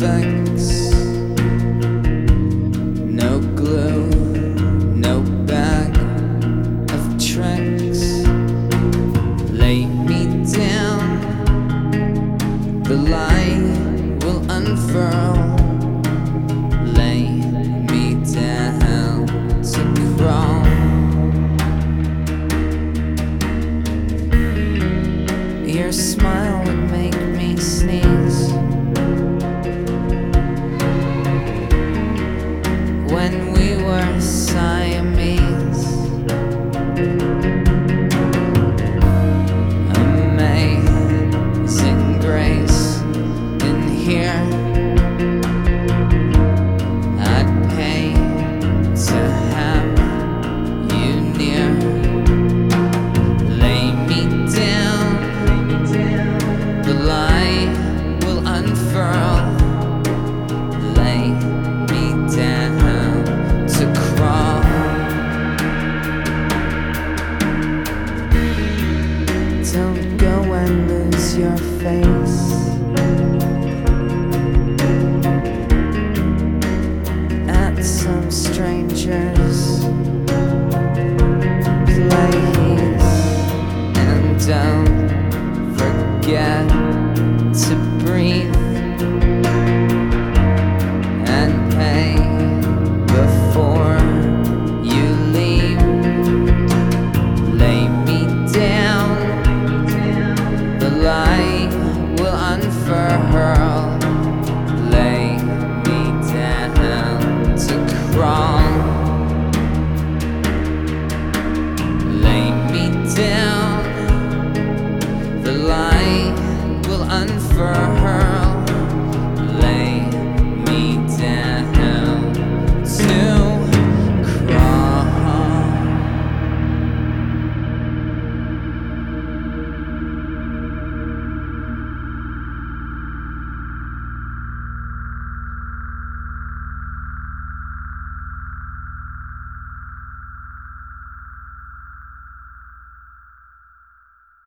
fix, no glue, no bag of tricks. Lay me down, the light will unfurl. Lay me down to crawl. Your smile would make me sneeze when we were Siamese. Amazing grace in here. I'd pay to have you near. Lay me down, the light will unfurl. Lay me down to crawl. Don't go and lose your face at some stranger's place. And don't forget to breathe.